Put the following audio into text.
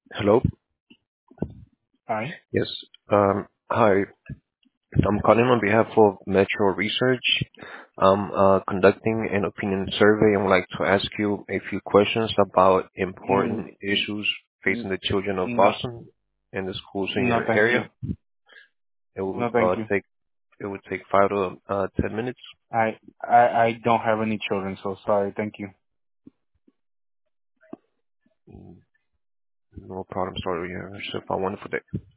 Hello. Hi. Yes. Hi. I'm calling on behalf of Metro Research. I'm conducting an opinion survey and would like to ask you a few questions about important Mm, issues facing mm, the children of No, Boston and the schools in no, your thank you. area. It would No, thank you. take 5 to 10 minutes. I don't have any children, so sorry. Thank you. Mm, No problem. Sorry. You have yourself a wonderful day.